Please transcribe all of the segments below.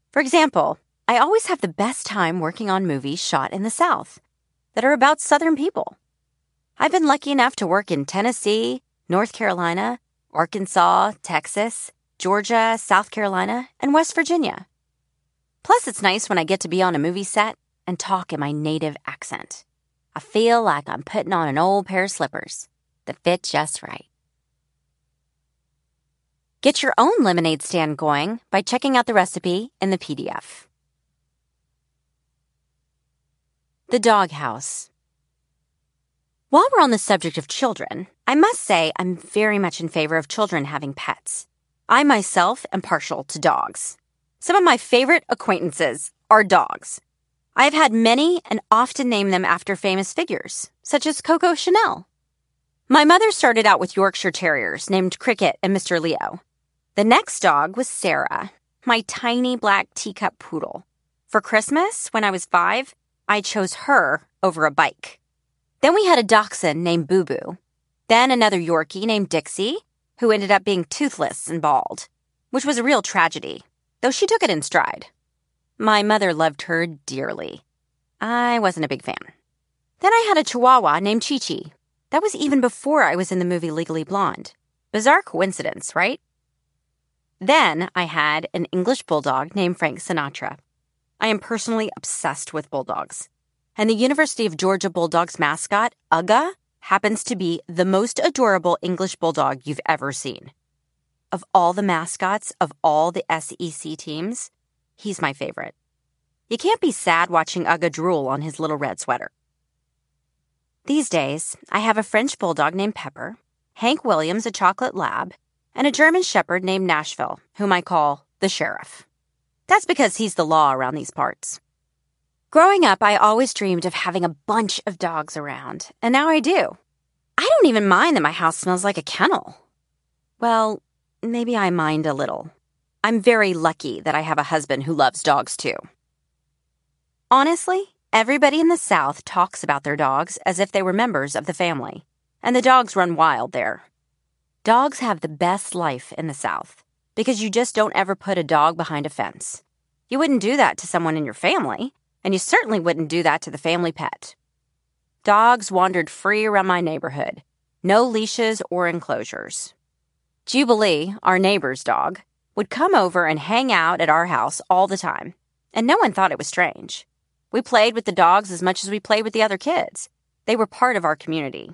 For example, I always have the best time working on movies shot in the South that are about Southern people. I've been lucky enough to work in Tennessee, North Carolina, Arkansas, Texas, Georgia, South Carolina, and West Virginia. Plus, it's nice when I get to be on a movie set and talk in my native accent. I feel like I'm putting on an old pair of slippers that fit just right. Get your own lemonade stand going by checking out the recipe in the PDF. The doghouse. While we're on the subject of children, I must say I'm very much in favor of children having pets. I myself am partial to dogs. Some of my favorite acquaintances are dogs. I have had many and often name them after famous figures, such as Coco Chanel. My mother started out with Yorkshire Terriers named Cricket and Mr. Leo. The next dog was Sarah, my tiny black teacup poodle. For Christmas, when I was 5, I chose her over a bike. Then we had a dachshund named Boo Boo. Then another Yorkie named Dixie, who ended up being toothless and bald, which was a real tragedy, though she took it in stride. My mother loved her dearly. I wasn't a big fan. Then I had a Chihuahua named Chi Chi. That was even before I was in the movie Legally Blonde. Bizarre coincidence, right? Then I had an English bulldog named Frank Sinatra. I am personally obsessed with bulldogs. And the University of Georgia Bulldogs mascot, Uga, happens to be the most adorable English bulldog you've ever seen. Of all the mascots of all the SEC teams, he's my favorite. You can't be sad watching Uga drool on his little red sweater. These days, I have a French bulldog named Pepper, Hank Williams, a chocolate lab, and a German shepherd named Nashville, whom I call the sheriff. That's because he's the law around these parts. Growing up, I always dreamed of having a bunch of dogs around, and now I do. I don't even mind that my house smells like a kennel. Well, maybe I mind a little. I'm very lucky that I have a husband who loves dogs too. Honestly, everybody in the South talks about their dogs as if they were members of the family, and the dogs run wild there. Dogs have the best life in the South because you just don't ever put a dog behind a fence. You wouldn't do that to someone in your family, and you certainly wouldn't do that to the family pet. Dogs wandered free around my neighborhood, no leashes or enclosures. Jubilee, our neighbor's dog, would come over and hang out at our house all the time, and no one thought it was strange. We played with the dogs as much as we played with the other kids. They were part of our community.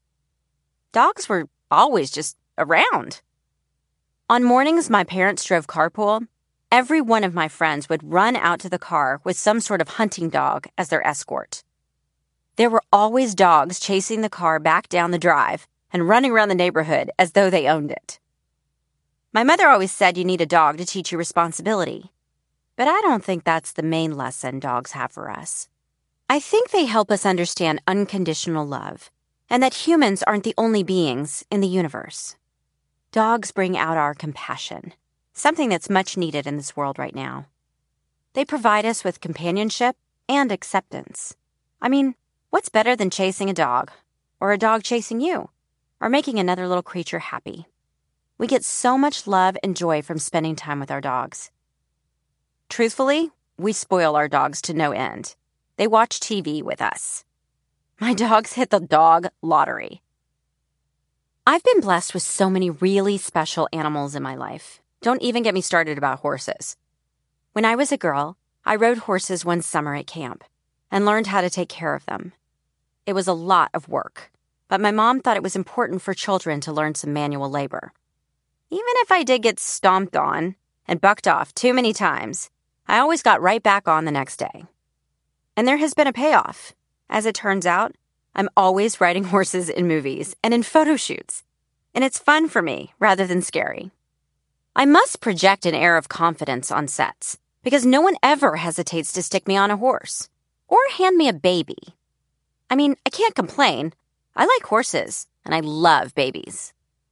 Dogs were always just around. On mornings my parents drove carpool, every one of my friends would run out to the car with some sort of hunting dog as their escort. There were always dogs chasing the car back down the drive and running around the neighborhood as though they owned it. My mother always said you need a dog to teach you responsibility, but I don't think that's the main lesson dogs have for us. I think they help us understand unconditional love and that humans aren't the only beings in the universe. Dogs bring out our compassion, something that's much needed in this world right now. They provide us with companionship and acceptance. I mean, what's better than chasing a dog, or a dog chasing you, or making another little creature happy? We get so much love and joy from spending time with our dogs. Truthfully, we spoil our dogs to no end. They watch TV with us. My dogs hit the dog lottery. I've been blessed with so many really special animals in my life. Don't even get me started about horses. When I was a girl, I rode horses one summer at camp and learned how to take care of them. It was a lot of work, but my mom thought it was important for children to learn some manual labor. Even if I did get stomped on and bucked off too many times, I always got right back on the next day. And there has been a payoff. As it turns out, I'm always riding horses in movies and in photo shoots, and it's fun for me rather than scary. I must project an air of confidence on sets because no one ever hesitates to stick me on a horse or hand me a baby. I mean, I can't complain. I like horses, and I love babies.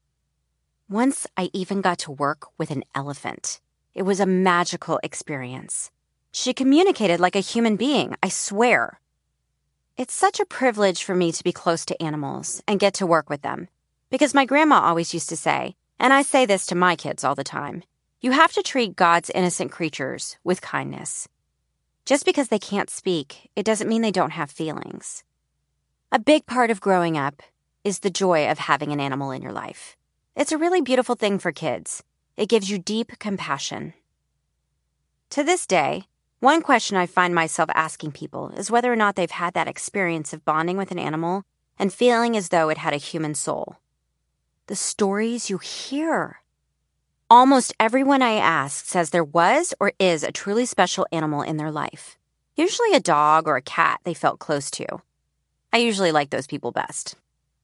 Once I even got to work with an elephant. It was a magical experience. She communicated like a human being, I swear. It's such a privilege for me to be close to animals and get to work with them, because my grandma always used to say, and I say this to my kids all the time, You have to treat God's innocent creatures with kindness. Just because they can't speak, it doesn't mean they don't have feelings. A big part of growing up is the joy of having an animal in your life. It's a really beautiful thing for kids. It gives you deep compassion. To this day, one question I find myself asking people is whether or not they've had that experience of bonding with an animal and feeling as though it had a human soul. The stories you hear. Almost everyone I ask says there was or is a truly special animal in their life. Usually a dog or a cat they felt close to. I usually like those people best.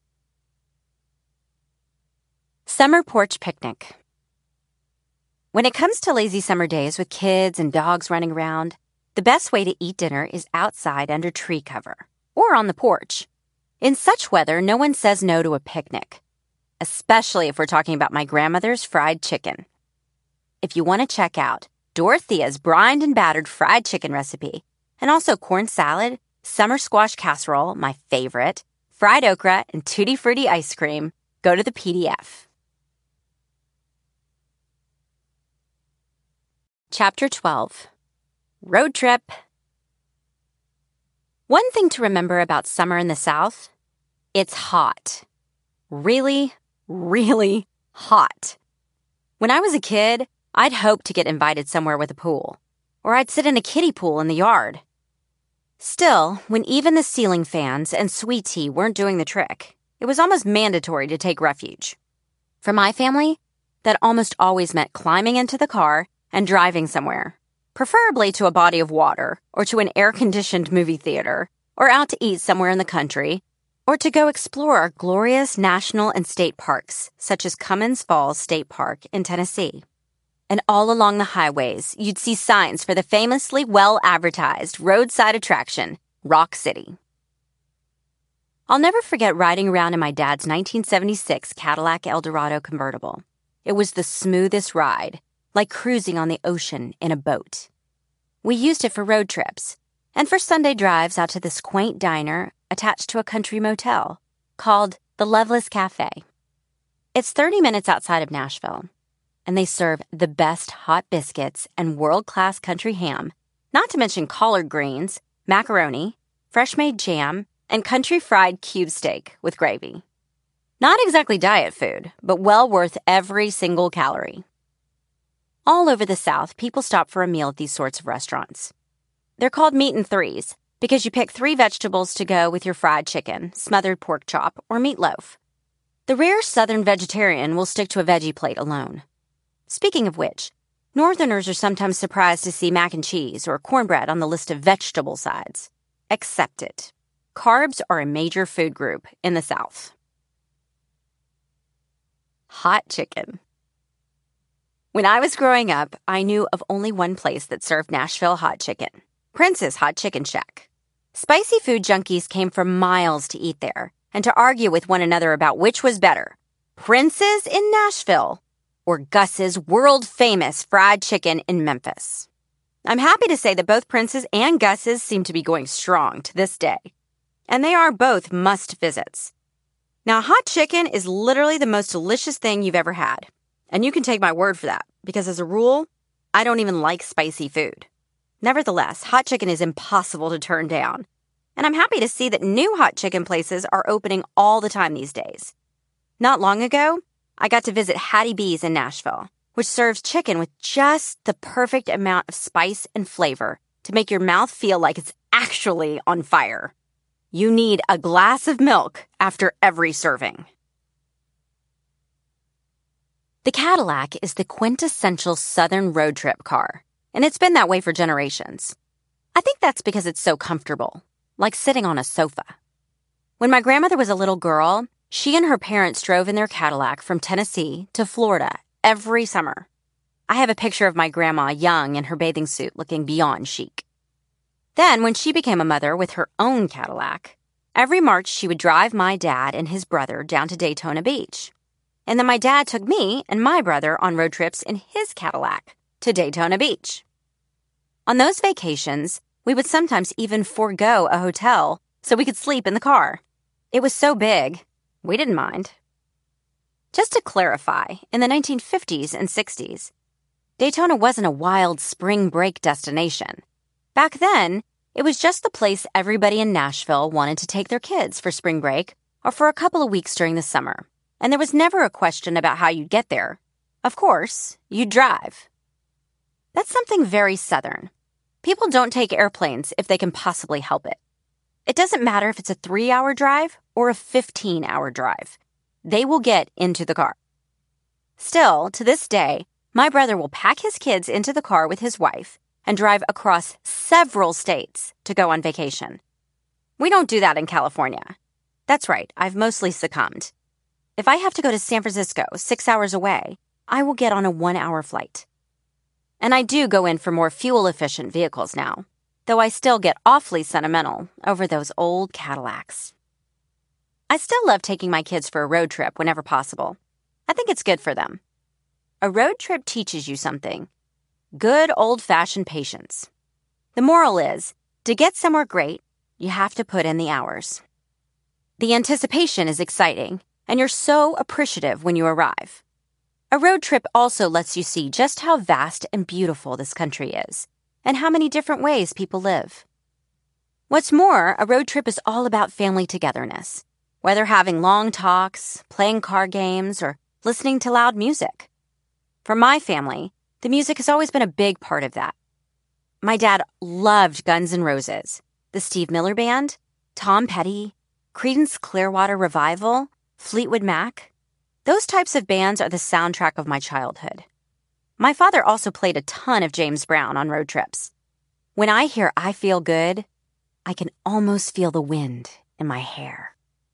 Summer porch picnic. When it comes to lazy summer days with kids and dogs running around, the best way to eat dinner is outside under tree cover or on the porch. In such weather, no one says no to a picnic, especially if we're talking about my grandmother's fried chicken. If you want to check out Dorothea's brined and battered fried chicken recipe, and also corn salad, summer squash casserole, my favorite, fried okra, and tutti frutti ice cream, go to the PDF. Chapter 12. Road Trip. One thing to remember about summer in the South, it's hot. Really, really hot. When I was a kid, I'd hope to get invited somewhere with a pool, or I'd sit in a kiddie pool in the yard. Still, when even the ceiling fans and sweet tea weren't doing the trick, it was almost mandatory to take refuge. For my family, that almost always meant climbing into the car and driving somewhere, preferably to a body of water, or to an air-conditioned movie theater, or out to eat somewhere in the country, or to go explore our glorious national and state parks, such as Cummins Falls State Park in Tennessee. And all along the highways, you'd see signs for the famously well-advertised roadside attraction, Rock City. I'll never forget riding around in my dad's 1976 Cadillac Eldorado convertible. It was the smoothest ride, like cruising on the ocean in a boat. We used it for road trips, and for Sunday drives out to this quaint diner attached to a country motel called the Loveless Cafe. It's 30 minutes outside of Nashville, and they serve the best hot biscuits and world-class country ham, not to mention collard greens, macaroni, fresh-made jam, and country fried cube steak with gravy. Not exactly diet food, but well worth every single calorie. All over the South, people stop for a meal at these sorts of restaurants. They're called meat and threes because you pick 3 vegetables to go with your fried chicken, smothered pork chop, or meatloaf. The rare Southern vegetarian will stick to a veggie plate alone. Speaking of which, Northerners are sometimes surprised to see mac and cheese or cornbread on the list of vegetable sides. Accept it. Carbs are a major food group in the South. Hot chicken. When I was growing up, I knew of only one place that served Nashville hot chicken, Prince's Hot Chicken Shack. Spicy food junkies came for miles to eat there and to argue with one another about which was better, Prince's in Nashville or Gus's world-famous fried chicken in Memphis. I'm happy to say that both Prince's and Gus's seem to be going strong to this day, and they are both must-visits. Now, hot chicken is literally the most delicious thing you've ever had. And you can take my word for that, because as a rule, I don't even like spicy food. Nevertheless, hot chicken is impossible to turn down. And I'm happy to see that new hot chicken places are opening all the time these days. Not long ago, I got to visit Hattie B's in Nashville, which serves chicken with just the perfect amount of spice and flavor to make your mouth feel like it's actually on fire. You need a glass of milk after every serving. The Cadillac is the quintessential Southern road trip car, and it's been that way for generations. I think that's because it's so comfortable, like sitting on a sofa. When my grandmother was a little girl, she and her parents drove in their Cadillac from Tennessee to Florida every summer. I have a picture of my grandma young in her bathing suit looking beyond chic. Then, when she became a mother with her own Cadillac, every March she would drive my dad and his brother down to Daytona Beach. And then my dad took me and my brother on road trips in his Cadillac to Daytona Beach. On those vacations, we would sometimes even forego a hotel so we could sleep in the car. It was so big, we didn't mind. Just to clarify, in the 1950s and 60s, Daytona wasn't a wild spring break destination. Back then, it was just the place everybody in Nashville wanted to take their kids for spring break or for a couple of weeks during the summer. And there was never a question about how you'd get there. Of course, you'd drive. That's something very Southern. People don't take airplanes if they can possibly help it. It doesn't matter if it's a 3-hour drive or a 15-hour drive. They will get into the car. Still, to this day, my brother will pack his kids into the car with his wife and drive across several states to go on vacation. We don't do that in California. That's right, I've mostly succumbed. If I have to go to San Francisco 6 hours away, I will get on a 1-hour flight. And I do go in for more fuel-efficient vehicles now, though I still get awfully sentimental over those old Cadillacs. I still love taking my kids for a road trip whenever possible. I think it's good for them. A road trip teaches you something. Good old-fashioned patience. The moral is, to get somewhere great, you have to put in the hours. The anticipation is exciting, and you're so appreciative when you arrive. A road trip also lets you see just how vast and beautiful this country is, and how many different ways people live. What's more, a road trip is all about family togetherness, whether having long talks, playing card games, or listening to loud music. For my family, the music has always been a big part of that. My dad loved Guns N' Roses, the Steve Miller Band, Tom Petty, Creedence Clearwater Revival, Fleetwood Mac. Those types of bands are the soundtrack of my childhood. My father also played a ton of James Brown on road trips. When I hear I Feel Good, I can almost feel the wind in my hair.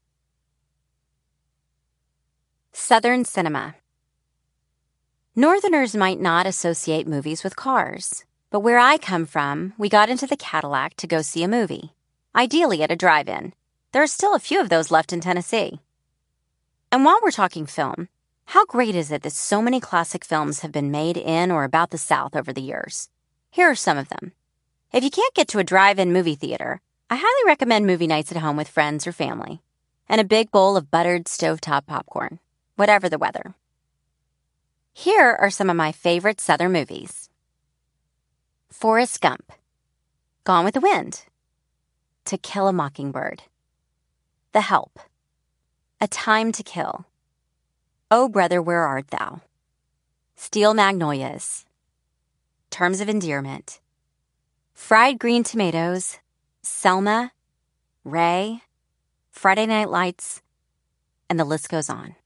Southern cinema. Northerners might not associate movies with cars, but where I come from, we got into the Cadillac to go see a movie, ideally at a drive-in. There are still a few of those left in Tennessee. And while we're talking film, how great is it that so many classic films have been made in or about the South over the years? Here are some of them. If you can't get to a drive-in movie theater, I highly recommend movie nights at home with friends or family, and a big bowl of buttered stovetop popcorn, whatever the weather. Here are some of my favorite Southern movies. Forrest Gump, Gone with the Wind, To Kill a Mockingbird, The Help, A Time to Kill, Oh Brother, Where Art Thou, Steel Magnolias, Terms of Endearment, Fried Green Tomatoes, Selma, Ray, Friday Night Lights, and the list goes on.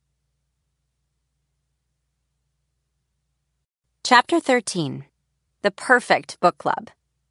Chapter 13. The Perfect Book Club.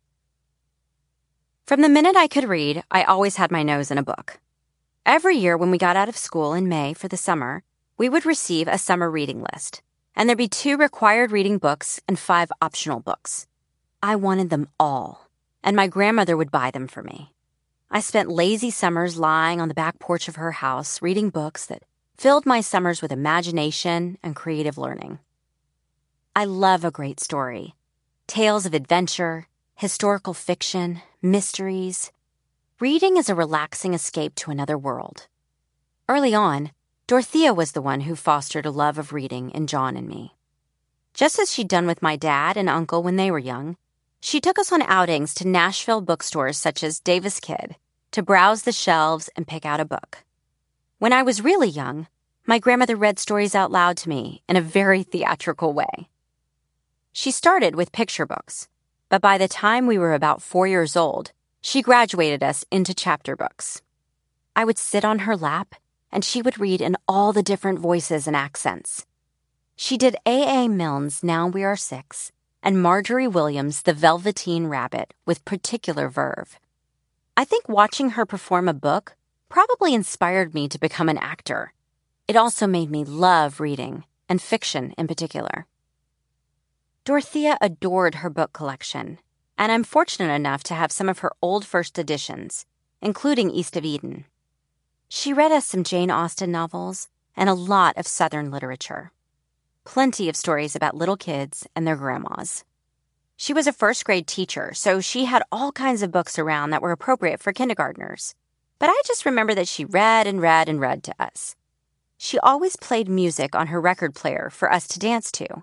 From the minute I could read, I always had my nose in a book. Every year when we got out of school in May for the summer, we would receive a summer reading list, and there'd be 2 required reading books and 5 optional books. I wanted them all, and my grandmother would buy them for me. I spent lazy summers lying on the back porch of her house reading books that filled my summers with imagination and creative learning. I love a great story. Tales of adventure, historical fiction, mysteries. Reading is a relaxing escape to another world. Early on, Dorothea was the one who fostered a love of reading in John and me. Just as she'd done with my dad and uncle when they were young, she took us on outings to Nashville bookstores such as Davis Kid to browse the shelves and pick out a book. When I was really young, my grandmother read stories out loud to me in a very theatrical way. She started with picture books, but by the time we were about 4 years old, she graduated us into chapter books. I would sit on her lap, and she would read in all the different voices and accents. She did A.A. Milne's Now We Are Six and Marjorie Williams' The Velveteen Rabbit with particular verve. I think watching her perform a book probably inspired me to become an actor. It also made me love reading, and fiction in particular. Dorothea adored her book collection, and I'm fortunate enough to have some of her old first editions, including East of Eden. She read us some Jane Austen novels and a lot of Southern literature. Plenty of stories about little kids and their grandmas. She was a first-grade teacher, so she had all kinds of books around that were appropriate for kindergartners. But I just remember that she read and read and read to us. She always played music on her record player for us to dance to.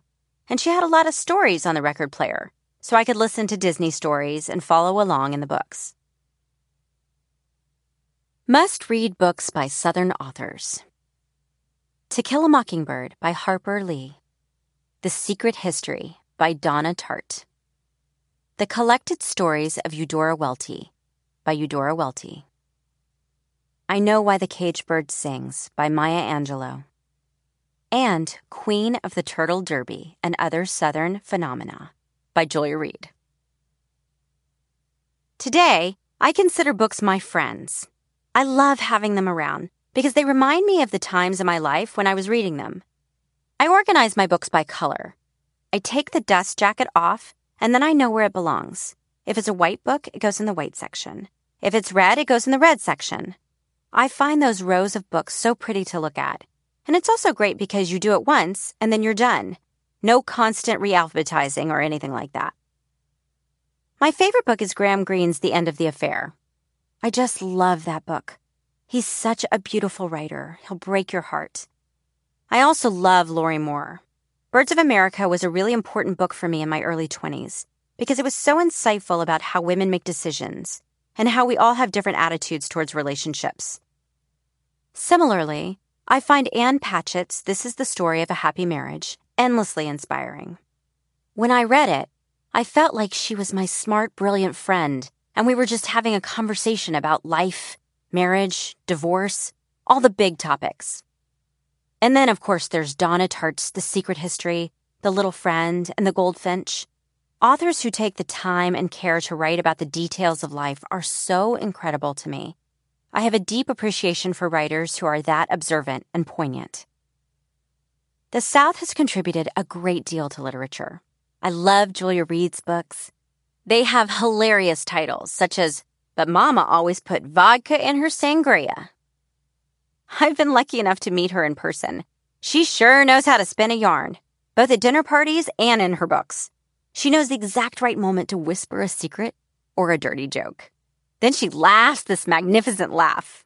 and she had a lot of stories on the record player, so I could listen to Disney stories and follow along in the books. Must-read books by Southern authors. To Kill a Mockingbird by Harper Lee. The Secret History by Donna Tartt. The Collected Stories of Eudora Welty by Eudora Welty. I Know Why the Caged Bird Sings by Maya Angelou. And Queen of the Turtle Derby and Other Southern Phenomena by Julia Reed. Today, I consider books my friends. I love having them around because they remind me of the times in my life when I was reading them. I organize my books by color. I take the dust jacket off, and then I know where it belongs. If it's a white book, it goes in the white section. If it's red, it goes in the red section. I find those rows of books so pretty to look at. And it's also great because you do it once, and then you're done. No constant re-alphabetizing or anything like that. My favorite book is Graham Greene's The End of the Affair. I just love that book. He's such a beautiful writer. He'll break your heart. I also love Lori Moore. Birds of America was a really important book for me in my early 20s because it was so insightful about how women make decisions and how we all have different attitudes towards relationships. Similarly, I find Anne Patchett's This Is the Story of a Happy Marriage endlessly inspiring. When I read it, I felt like she was my smart, brilliant friend, and we were just having a conversation about life, marriage, divorce, all the big topics. And then, of course, there's Donna Tartt's The Secret History, The Little Friend, and The Goldfinch. Authors who take the time and care to write about the details of life are so incredible to me. I have a deep appreciation for writers who are that observant and poignant. The South has contributed a great deal to literature. I love Julia Reed's books. They have hilarious titles, such as, But Mama Always Put Vodka in Her Sangria. I've been lucky enough to meet her in person. She sure knows how to spin a yarn, both at dinner parties and in her books. She knows the exact right moment to whisper a secret or a dirty joke. Then she laughs this magnificent laugh.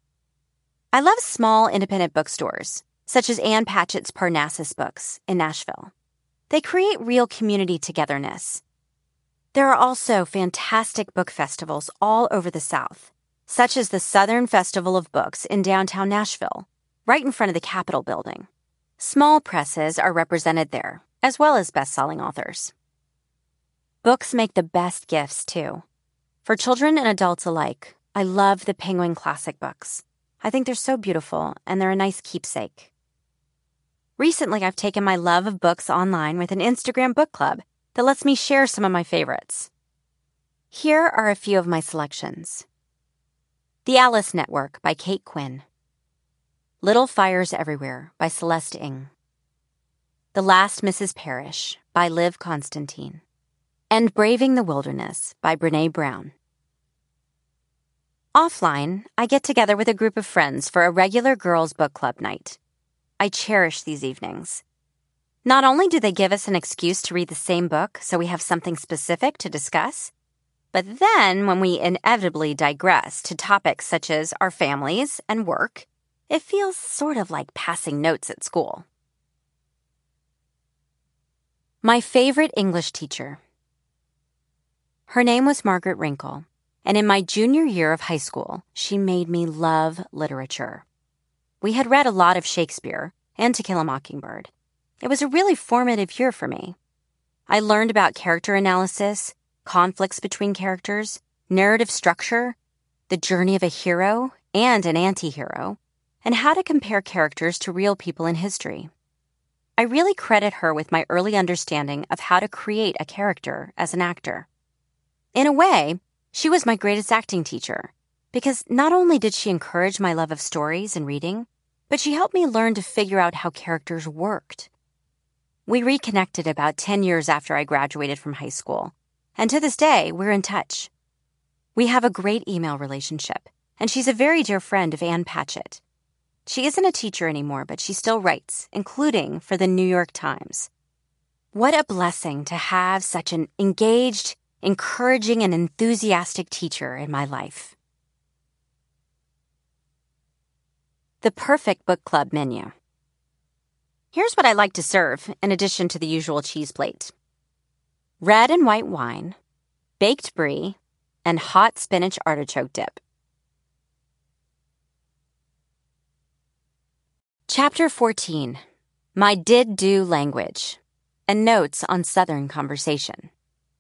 I love small independent bookstores, such as Anne Patchett's Parnassus Books in Nashville. They create real community togetherness. There are also fantastic book festivals all over the South, such as the Southern Festival of Books in downtown Nashville, right in front of the Capitol building. Small presses are represented there, as well as best-selling authors. Books make the best gifts, too. For children and adults alike, I love the Penguin Classic books. I think they're so beautiful, and they're a nice keepsake. Recently, I've taken my love of books online with an Instagram book club that lets me share some of my favorites. Here are a few of my selections. The Alice Network by Kate Quinn. Little Fires Everywhere by Celeste Ng. The Last Mrs. Parrish by Liv Constantine. And Braving the Wilderness by Brené Brown. Offline, I get together with a group of friends for a regular girls' book club night. I cherish these evenings. Not only do they give us an excuse to read the same book so we have something specific to discuss, but then when we inevitably digress to topics such as our families and work, it feels sort of like passing notes at school. My favorite English teacher. Her name was Margaret Wrinkle, and in my junior year of high school, she made me love literature. We had read a lot of Shakespeare and To Kill a Mockingbird. It was a really formative year for me. I learned about character analysis, conflicts between characters, narrative structure, the journey of a hero and an anti-hero, and how to compare characters to real people in history. I really credit her with my early understanding of how to create a character as an actor. In a way, she was my greatest acting teacher, because not only did she encourage my love of stories and reading, but she helped me learn to figure out how characters worked. We reconnected about 10 years after I graduated from high school, and to this day, we're in touch. We have a great email relationship, and she's a very dear friend of Anne Patchett. She isn't a teacher anymore, but she still writes, including for the New York Times. What a blessing to have such an engaged, encouraging, and enthusiastic teacher in my life. The Perfect Book Club Menu. Here's what I like to serve in addition to the usual cheese plate: red and white wine, baked brie, and hot spinach artichoke dip. Chapter 14. My Did-Do Language and Notes on Southern Conversation.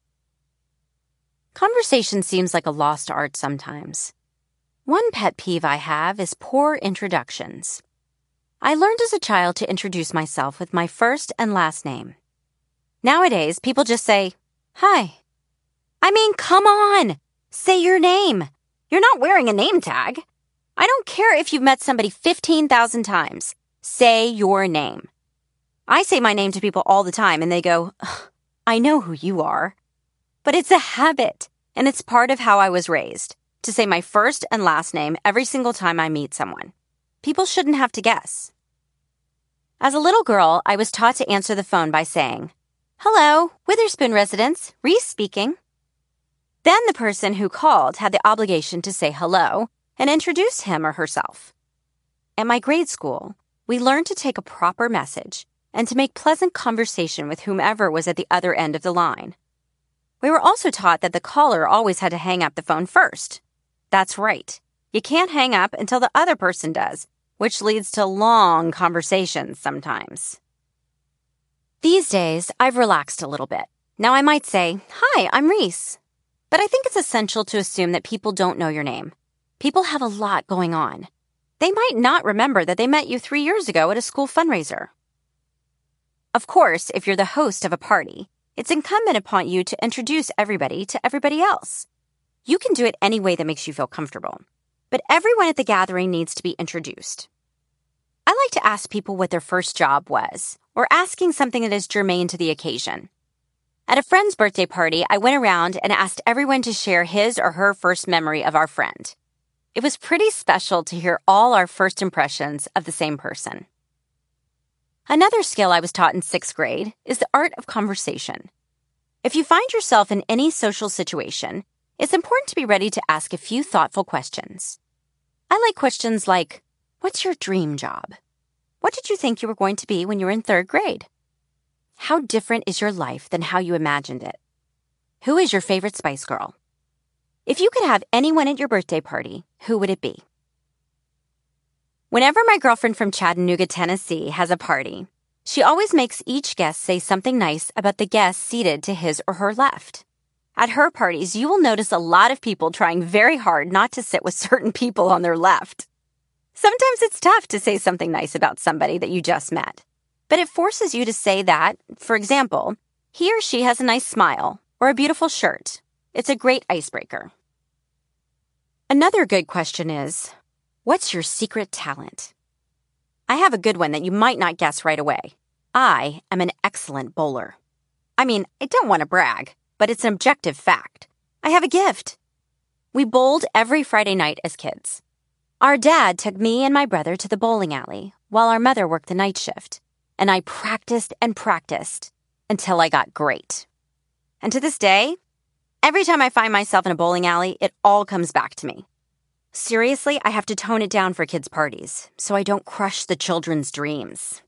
Conversation seems like a lost art sometimes. One pet peeve I have is poor introductions. I learned as a child to introduce myself with my first and last name. Nowadays, people just say, "Hi." I mean, come on! Say your name. You're not wearing a name tag. I don't care if you've met somebody 15,000 times. Say your name. I say my name to people all the time and they go, "I know who you are." But it's a habit, and it's part of how I was raised, to say my first and last name every single time I meet someone. People shouldn't have to guess. As a little girl, I was taught to answer the phone by saying, "Hello, Witherspoon residence, Reese speaking." Then the person who called had the obligation to say hello and introduce him or herself. At my grade school, we learned to take a proper message and to make pleasant conversation with whomever was at the other end of the line. We were also taught that the caller always had to hang up the phone first. That's right. You can't hang up until the other person does, which leads to long conversations sometimes. These days, I've relaxed a little bit. Now I might say, "Hi, I'm Reese." But I think it's essential to assume that people don't know your name. People have a lot going on. They might not remember that they met you 3 years ago at a school fundraiser. Of course, if you're the host of a party, it's incumbent upon you to introduce everybody to everybody else. You can do it any way that makes you feel comfortable, but everyone at the gathering needs to be introduced. I like to ask people what their first job was, or asking something that is germane to the occasion. At a friend's birthday party, I went around and asked everyone to share his or her first memory of our friend. It was pretty special to hear all our first impressions of the same person. Another skill I was taught in 6th grade is the art of conversation. If you find yourself in any social situation, it's important to be ready to ask a few thoughtful questions. I like questions like, "What's your dream job? What did you think you were going to be when you were in 3rd grade? How different is your life than how you imagined it? Who is your favorite Spice Girl? If you could have anyone at your birthday party, who would it be?" Whenever my girlfriend from Chattanooga, Tennessee has a party, she always makes each guest say something nice about the guest seated to his or her left. At her parties, you will notice a lot of people trying very hard not to sit with certain people on their left. Sometimes it's tough to say something nice about somebody that you just met, but it forces you to say that, for example, he or she has a nice smile or a beautiful shirt. It's a great icebreaker. Another good question is, what's your secret talent? I have a good one that you might not guess right away. I am an excellent bowler. I mean, I don't want to brag, but it's an objective fact. I have a gift. We bowled every Friday night as kids. Our dad took me and my brother to the bowling alley while our mother worked the night shift, and I practiced and practiced until I got great. And to this day, every time I find myself in a bowling alley, it all comes back to me. Seriously, I have to tone it down for kids' parties so I don't crush the children's dreams.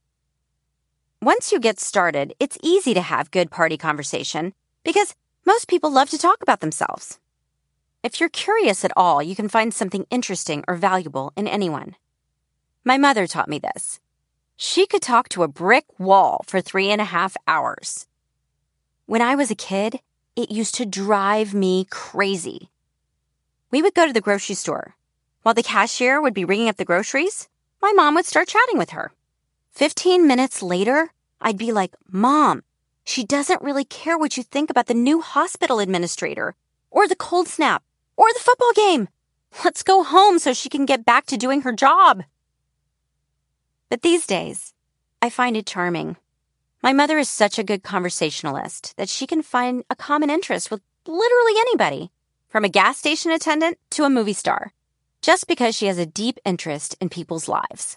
Once you get started, it's easy to have good party conversation because most people love to talk about themselves. If you're curious at all, you can find something interesting or valuable in anyone. My mother taught me this. She could talk to a brick wall for 3.5 hours. When I was a kid, it used to drive me crazy. We would go to the grocery store. While the cashier would be ringing up the groceries, my mom would start chatting with her. 15 minutes later, I'd be like, "Mom, she doesn't really care what you think about the new hospital administrator, or the cold snap, or the football game. Let's go home so she can get back to doing her job." But these days, I find it charming. My mother is such a good conversationalist that she can find a common interest with literally anybody, from a gas station attendant to a movie star, just because she has a deep interest in people's lives.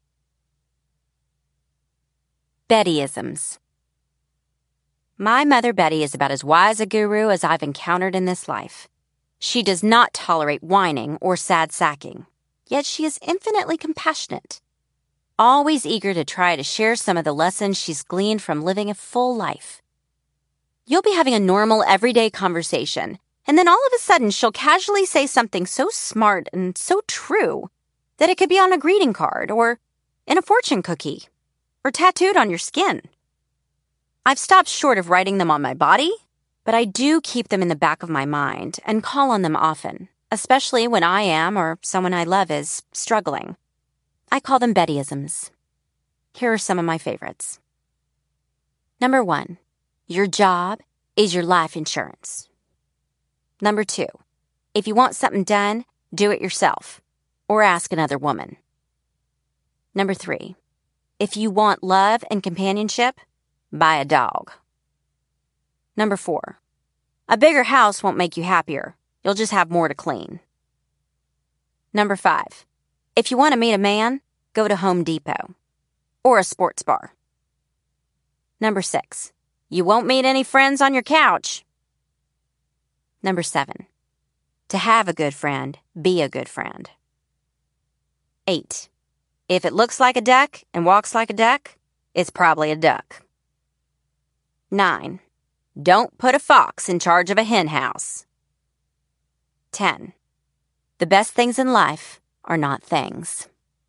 Bettyisms. My mother Betty is about as wise a guru as I've encountered in this life. She does not tolerate whining or sad sacking, yet she is infinitely compassionate. always eager to try to share some of the lessons she's gleaned from living a full life. You'll be having a normal, everyday conversation, and then all of a sudden she'll casually say something so smart and so true that it could be on a greeting card or in a fortune cookie or tattooed on your skin. I've stopped short of writing them on my body, but I do keep them in the back of my mind and call on them often, especially when I am or someone I love is struggling. I call them Bettyisms. Here are some of my favorites. Number 1, your job is your life insurance. Number 2, if you want something done, do it yourself or ask another woman. Number 3, if you want love and companionship, buy a dog. Number 4, a bigger house won't make you happier. You'll just have more to clean. Number 5, if you want to meet a man, go to Home Depot or a sports bar. Number 6, you won't meet any friends on your couch. Number 7, to have a good friend, be a good friend. 8, if it looks like a duck and walks like a duck, it's probably a duck. 9, don't put a fox in charge of a hen house. 10, the best things in life are not things.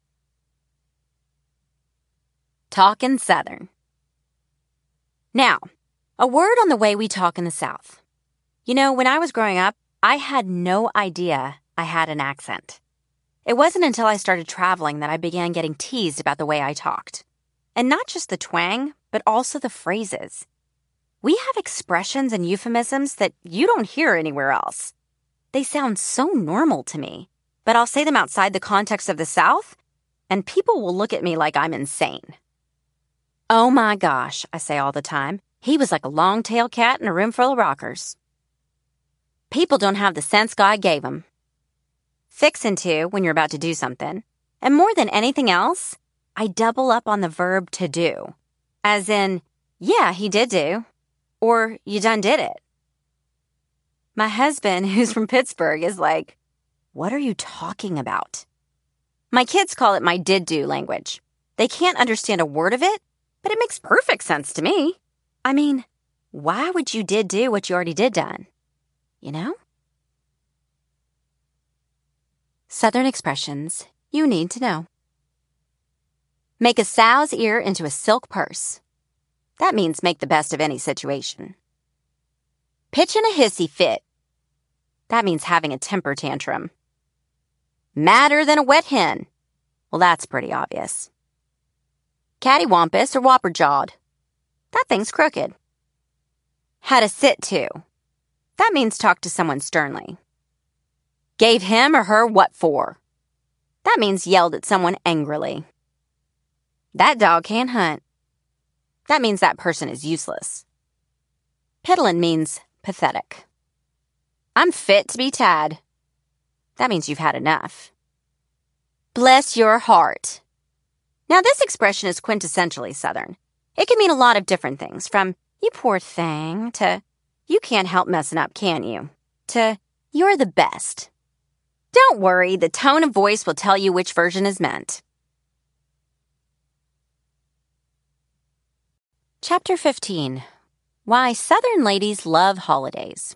Talkin' Southern. Now, a word on the way we talk in the South. You know, when I was growing up, I had no idea I had an accent. It wasn't until I started traveling that I began getting teased about the way I talked. And not just the twang, but also the phrases. We have expressions and euphemisms that you don't hear anywhere else. They sound so normal to me, but I'll say them outside the context of the South, and people will look at me like I'm insane. Oh my gosh, I say all the time. He was like a long-tailed cat in a room full of rockers. People don't have the sense God gave them. Fixin' to when you're about to do something. And more than anything else, I double up on the verb to do. As in, yeah, he did do. Or you done did it. My husband, who's from Pittsburgh, is like, what are you talking about? My kids call it my did-do language. They can't understand a word of it, but it makes perfect sense to me. I mean, why would you did do what you already did done? You know? Southern expressions you need to know. Make a sow's ear into a silk purse. That means make the best of any situation. Pitchin' a hissy fit. That means having a temper tantrum. Madder than a wet hen. Well, that's pretty obvious. Cattywampus or whopper-jawed. That thing's crooked. Had a sit to. That means talk to someone sternly. Gave him or her what for. That means yelled at someone angrily. That dog can't hunt. That means that person is useless. Piddlin' means pathetic. I'm fit to be tied. That means you've had enough. Bless your heart. Now, this expression is quintessentially Southern. It can mean a lot of different things, from you poor thing to you can't help messing up, can you? To you're the best. Don't worry, the tone of voice will tell you which version is meant. Chapter 15. Why Southern Ladies Love Holidays.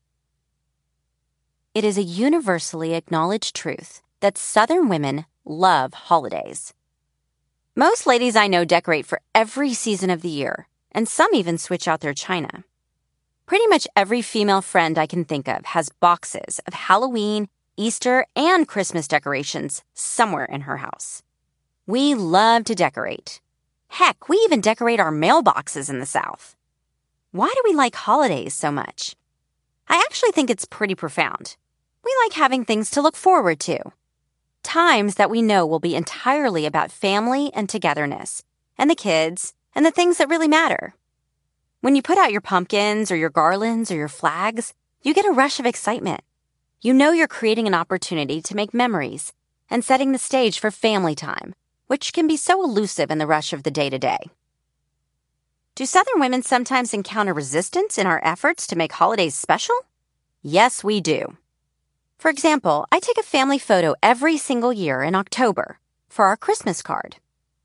It is a universally acknowledged truth that Southern women love holidays. Most ladies I know decorate for every season of the year, and some even switch out their china. Pretty much every female friend I can think of has boxes of Halloween, Easter, and Christmas decorations somewhere in her house. We love to decorate. Heck, we even decorate our mailboxes in the South. Why do we like holidays so much? I actually think it's pretty profound. We like having things to look forward to. Times that we know will be entirely about family and togetherness, and the kids, and the things that really matter. When you put out your pumpkins or your garlands or your flags, you get a rush of excitement. You know you're creating an opportunity to make memories and setting the stage for family time, which can be so elusive in the rush of the day-to-day. Do Southern women sometimes encounter resistance in our efforts to make holidays special? Yes, we do. For example, I take a family photo every single year in October for our Christmas card.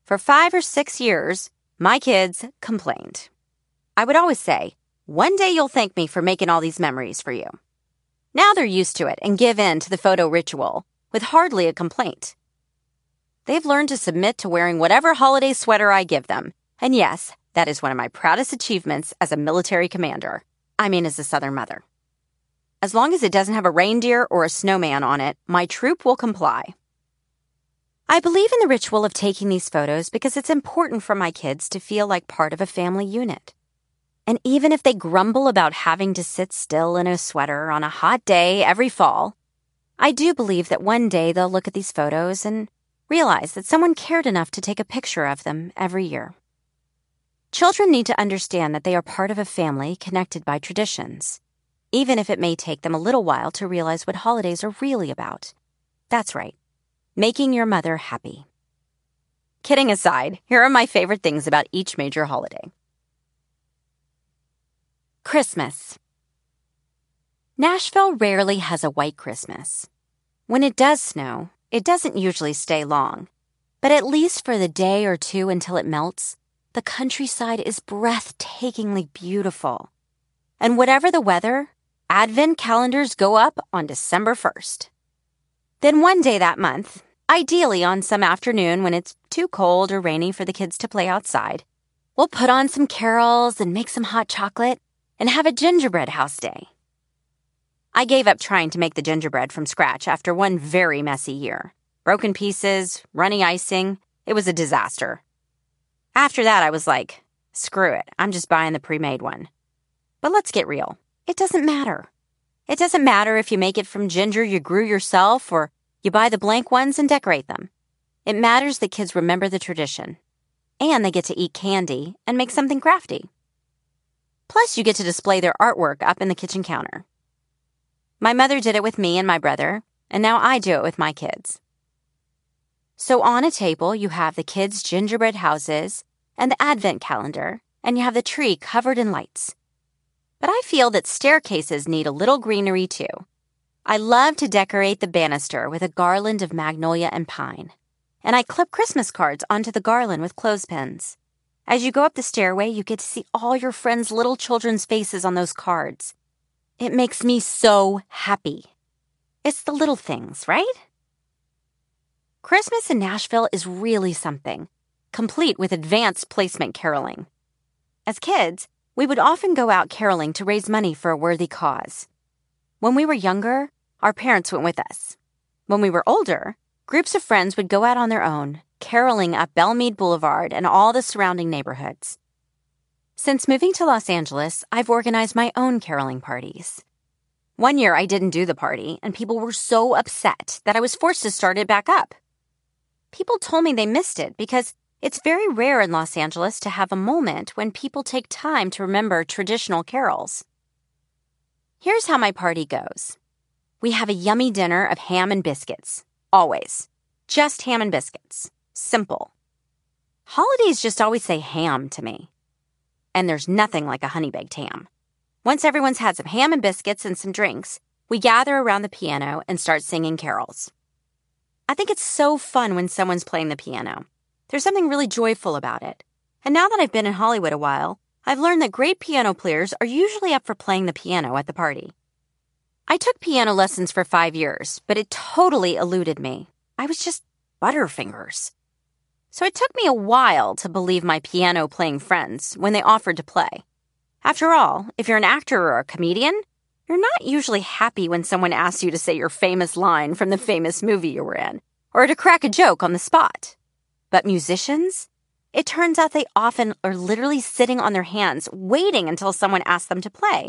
For 5 or 6 years, my kids complained. I would always say, "One day you'll thank me for making all these memories for you." Now they're used to it and give in to the photo ritual with hardly a complaint. They've learned to submit to wearing whatever holiday sweater I give them. And yes, that is one of my proudest achievements as a military commander. As a Southern mother. As long as it doesn't have a reindeer or a snowman on it, my troop will comply. I believe in the ritual of taking these photos because it's important for my kids to feel like part of a family unit. And even if they grumble about having to sit still in a sweater on a hot day every fall, I do believe that one day they'll look at these photos and realize that someone cared enough to take a picture of them every year. Children need to understand that they are part of a family connected by traditions, even if it may take them a little while to realize what holidays are really about. That's right, making your mother happy. Kidding aside, here are my favorite things about each major holiday. Christmas. Nashville rarely has a white Christmas. When it does snow, it doesn't usually stay long. But at least for the day or two until it melts, the countryside is breathtakingly beautiful. And whatever the weather, Advent calendars go up on December 1st. Then one day that month, ideally on some afternoon when it's too cold or rainy for the kids to play outside, we'll put on some carols and make some hot chocolate and have a gingerbread house day. I gave up trying to make the gingerbread from scratch after one very messy year. Broken pieces, runny icing, it was a disaster. After that, I was like, screw it, I'm just buying the pre-made one. But let's get real. It doesn't matter. It doesn't matter if you make it from ginger you grew yourself or you buy the blank ones and decorate them. It matters that kids remember the tradition. And they get to eat candy and make something crafty. Plus, you get to display their artwork up in the kitchen counter. My mother did it with me and my brother, and now I do it with my kids. So on a table, you have the kids' gingerbread houses and the Advent calendar, and you have the tree covered in lights. But I feel that staircases need a little greenery too. I love to decorate the banister with a garland of magnolia and pine, and I clip Christmas cards onto the garland with clothespins. As you go up the stairway, you get to see all your friends' little children's faces on those cards. It makes me so happy. It's the little things, right? Christmas in Nashville is really something, complete with advanced placement caroling. As kids, we would often go out caroling to raise money for a worthy cause. When we were younger, our parents went with us. When we were older, groups of friends would go out on their own, caroling up Belmead Boulevard and all the surrounding neighborhoods. Since moving to Los Angeles, I've organized my own caroling parties. One year I didn't do the party, and people were so upset that I was forced to start it back up. People told me they missed it because it's very rare in Los Angeles to have a moment when people take time to remember traditional carols. Here's how my party goes. We have a yummy dinner of ham and biscuits. Always. Just ham and biscuits. Simple. Holidays just always say ham to me. And there's nothing like a honey-baked ham. Once everyone's had some ham and biscuits and some drinks, we gather around the piano and start singing carols. I think it's so fun when someone's playing the piano. There's something really joyful about it. And now that I've been in Hollywood a while, I've learned that great piano players are usually up for playing the piano at the party. I took piano lessons for 5 years, but it totally eluded me. I was just butterfingers. So it took me a while to believe my piano-playing friends when they offered to play. After all, if you're an actor or a comedian, you're not usually happy when someone asks you to say your famous line from the famous movie you were in, or to crack a joke on the spot. But musicians? It turns out they often are literally sitting on their hands waiting until someone asks them to play.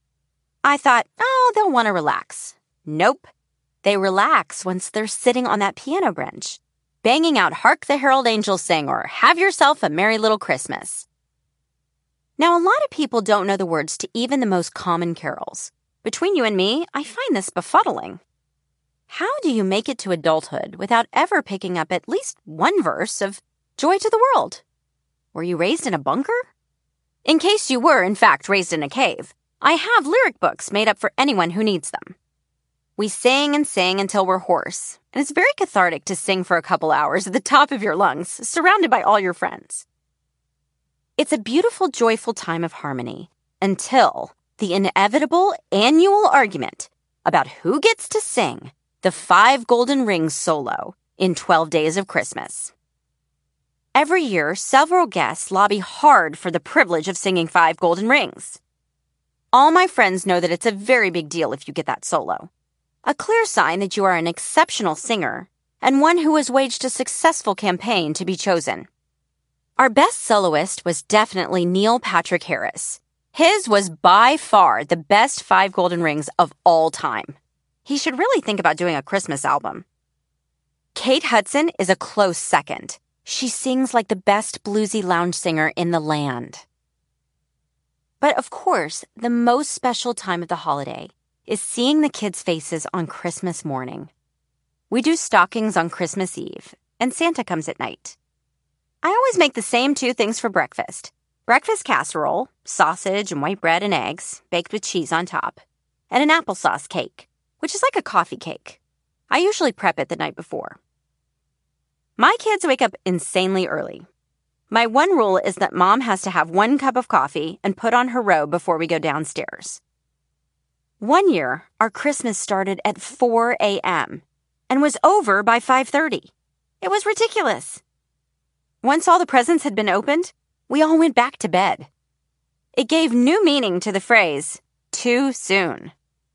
I thought, they'll want to relax. Nope. They relax once they're sitting on that piano bench, banging out Hark the Herald Angels Sing or Have Yourself a Merry Little Christmas. Now, a lot of people don't know the words to even the most common carols. Between you and me, I find this befuddling. How do you make it to adulthood without ever picking up at least one verse of Joy to the World? Were you raised in a bunker? In case you were, in fact, raised in a cave, I have lyric books made up for anyone who needs them. We sing and sing until we're hoarse, and it's very cathartic to sing for a couple hours at the top of your lungs, surrounded by all your friends. It's a beautiful, joyful time of harmony until the inevitable annual argument about who gets to sing the 5 Golden Rings solo in 12 Days of Christmas. Every year, several guests lobby hard for the privilege of singing 5 Golden Rings. All my friends know that it's a very big deal if you get that solo. A clear sign that you are an exceptional singer and one who has waged a successful campaign to be chosen. Our best soloist was definitely Neil Patrick Harris. His was by far the best 5 Golden Rings of all time. He should really think about doing a Christmas album. Kate Hudson is a close second. She sings like the best bluesy lounge singer in the land. But of course, the most special time of the holiday is seeing the kids' faces on Christmas morning. We do stockings on Christmas Eve, and Santa comes at night. I always make the same 2 things for breakfast. Breakfast casserole, sausage and white bread and eggs, baked with cheese on top, and an applesauce cake, which is like a coffee cake. I usually prep it the night before. My kids wake up insanely early. My one rule is that Mom has to have 1 cup of coffee and put on her robe before we go downstairs. One year, our Christmas started at 4 a.m. and was over by 5:30. It was ridiculous. Once all the presents had been opened, we all went back to bed. It gave new meaning to the phrase, too soon.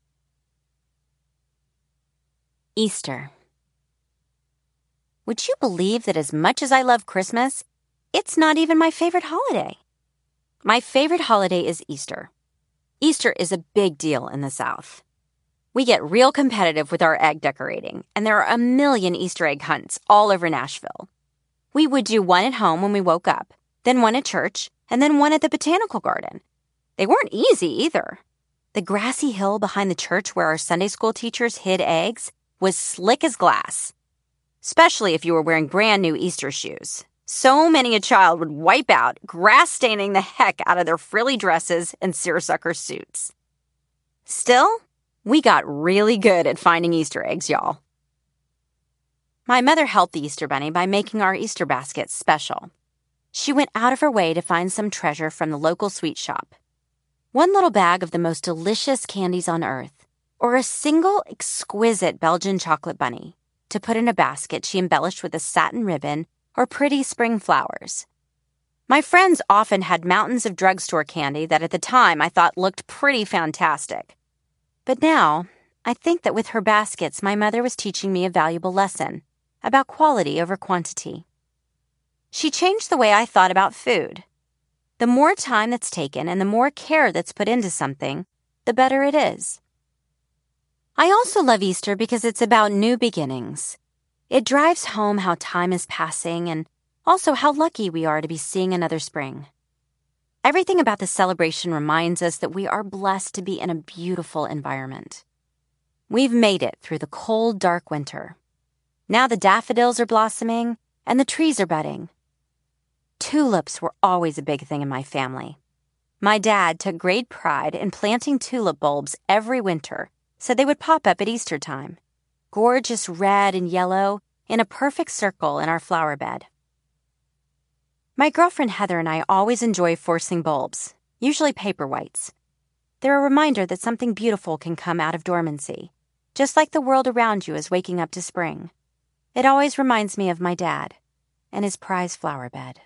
Easter. Would you believe that as much as I love Christmas, it's not even my favorite holiday? My favorite holiday is Easter. Easter is a big deal in the South. We get real competitive with our egg decorating, and there are a million Easter egg hunts all over Nashville. We would do one at home when we woke up, then one at church, and then one at the botanical garden. They weren't easy either. The grassy hill behind the church where our Sunday school teachers hid eggs was slick as glass, especially if you were wearing brand new Easter shoes. So many a child would wipe out, grass-staining the heck out of their frilly dresses and seersucker suits. Still, we got really good at finding Easter eggs, y'all. My mother helped the Easter Bunny by making our Easter baskets special. She went out of her way to find some treasure from the local sweet shop. One little bag of the most delicious candies on earth, or a single exquisite Belgian chocolate bunny to put in a basket she embellished with a satin ribbon or pretty spring flowers. My friends often had mountains of drugstore candy that at the time I thought looked pretty fantastic. But now, I think that with her baskets, my mother was teaching me a valuable lesson about quality over quantity. She changed the way I thought about food. The more time that's taken and the more care that's put into something, the better it is. I also love Easter because it's about new beginnings. It drives home how time is passing and also how lucky we are to be seeing another spring. Everything about the celebration reminds us that we are blessed to be in a beautiful environment. We've made it through the cold, dark winter. Now the daffodils are blossoming and the trees are budding. Tulips were always a big thing in my family. My dad took great pride in planting tulip bulbs every winter so they would pop up at Easter time. Gorgeous red and yellow in a perfect circle in our flower bed. My girlfriend Heather and I always enjoy forcing bulbs, usually paper whites. They're a reminder that something beautiful can come out of dormancy, just like the world around you is waking up to spring. It always reminds me of my dad and his prize flower bed.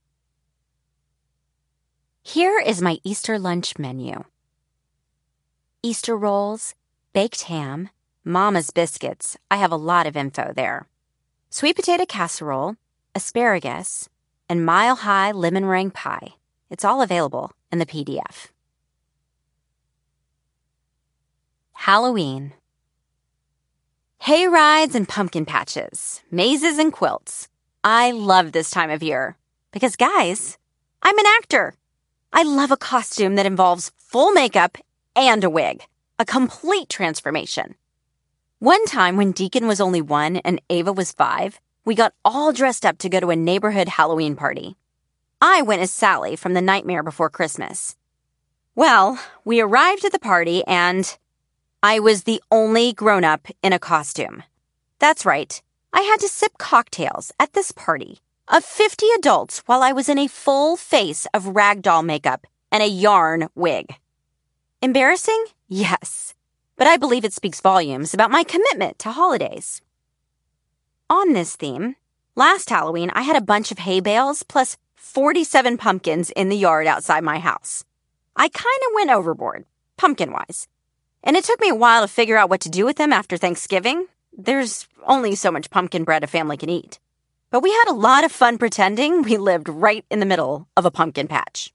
Here is my Easter lunch menu. Easter rolls, baked ham, Mama's biscuits. I have a lot of info there. Sweet potato casserole, asparagus, and mile-high lemon meringue pie. It's all available in the PDF. Halloween. Hay rides and pumpkin patches, mazes and quilts. I love this time of year because, guys, I'm an actor. I love a costume that involves full makeup and a wig, a complete transformation. One time when Deacon was only 1 and Ava was 5, we got all dressed up to go to a neighborhood Halloween party. I went as Sally from The Nightmare Before Christmas. Well, we arrived at the party and I was the only grown-up in a costume. That's right, I had to sip cocktails at this party of 50 adults while I was in a full face of ragdoll makeup and a yarn wig. Embarrassing? Yes. But I believe it speaks volumes about my commitment to holidays. On this theme, last Halloween I had a bunch of hay bales plus 47 pumpkins in the yard outside my house. I kind of went overboard, pumpkin-wise. And it took me a while to figure out what to do with them after Thanksgiving. There's only so much pumpkin bread a family can eat. But we had a lot of fun pretending we lived right in the middle of a pumpkin patch.